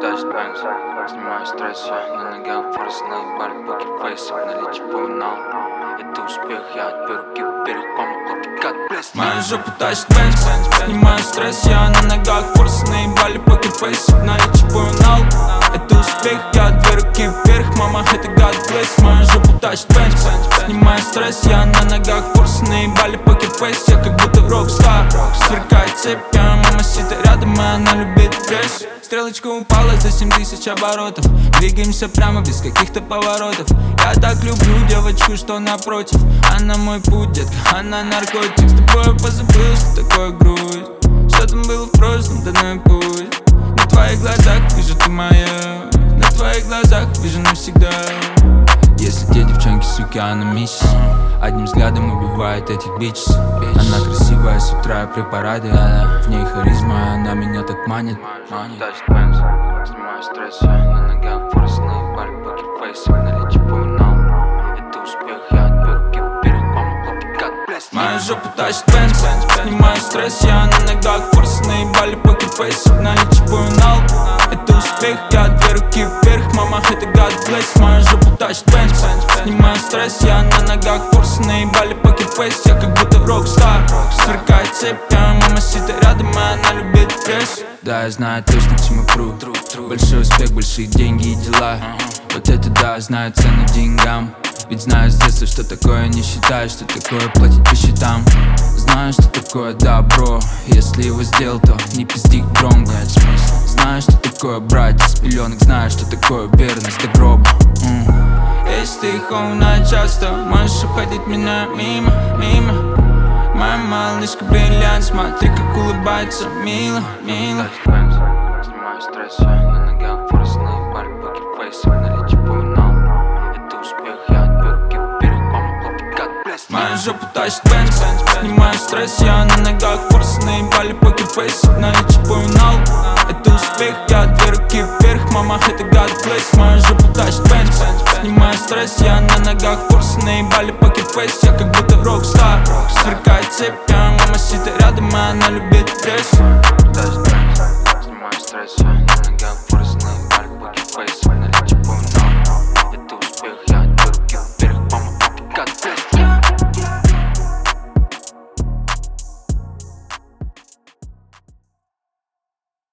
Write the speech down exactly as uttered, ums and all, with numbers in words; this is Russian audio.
Тащит бэнкс, снимаю стресс, я на ногах форс, наебали покерфейс, наличие погнал. Это успех, я отберу кип вверх, помню, это как блеск. Мою жопу тащит бэнкс, снимаю стресс, я на ногах форс, наебали покерфейс, наличие погнал. Это успех, я отберу кип вверх, мама, это God bless. Мою жопу тащит бэнкс, снимаю стресс, я на ногах форс, наебали покерфейс, я как будто рокстар. Сверкает цепь, я мама сидит рядом, и она любит грязь. Стрелочка упала за семь тысяч оборотов. Двигаемся прямо без каких-то поворотов. Я так люблю девочку, что напротив. Она мой путь, детка, она наркотик. С тобой позабыл, что такое грусть. Что там было в прошлом, да ну и пусть. На твоих глазах вижу ты моя. На твоих глазах вижу навсегда. Если те девчонки, суки, она миссис. Одним взглядом убивает этих бичес. Она красивая с утра при параде. В ней харизма, она меня так манит. Тащит бэнкс, снимаю стресс, я на ногах форс, наебали покерфейс, наличие погнал. Это успех, я отберу кип вверх, помню, это как блеск. Мою жопу тащит бэнкс, снимаю стресс, я на ногах форс, наебали покерфейс, наличие погнал. Это успех, я отберу кип вверх, мама, это God bless. Мою жопу тащит бэнкс, снимаю стресс, я на ногах форс, наебали покерфейс, я как будто рокстар. Сверкает цепь, я мама сидит рядом, и она любит грязь. Да, я знаю точно, к чему пру. Большой успех, большие деньги и дела. Вот это да, знаю цену деньгам. Ведь знаю с детства, что такое не считаю, что такое платить по счетам. Знаю, что такое добро, если его сделал, то не пизди громко. Знаю, что такое брать из пеленок, знаю, что такое верность до гроба. mm. Если ты хоуна часто, можешь обходить меня мимо, мимо. Моя малышка бриллиант, смотри, как улыбается, мило, мило. Тащит бэнкс, снимаю стресс, я на ногах форс, наебали покерфейс, наличие погнал. Это успех, я отберу кип вверх, помню, это как блеск. Мою жопу тащит бэнкс, снимаю стресс, я на ногах форс, наебали покерфейс, наличие погнал. Это успех, я отберу кип вверх, мама, это God bless. Мою жопу тащит бэнкс, снимаю стресс, я на ногах форс, наебали покерфейс, я как будто рокстар. Сверкает цепь, я мама сидит рядом, и она любит грязь. Тащит бэнкс, снимаю стресс, я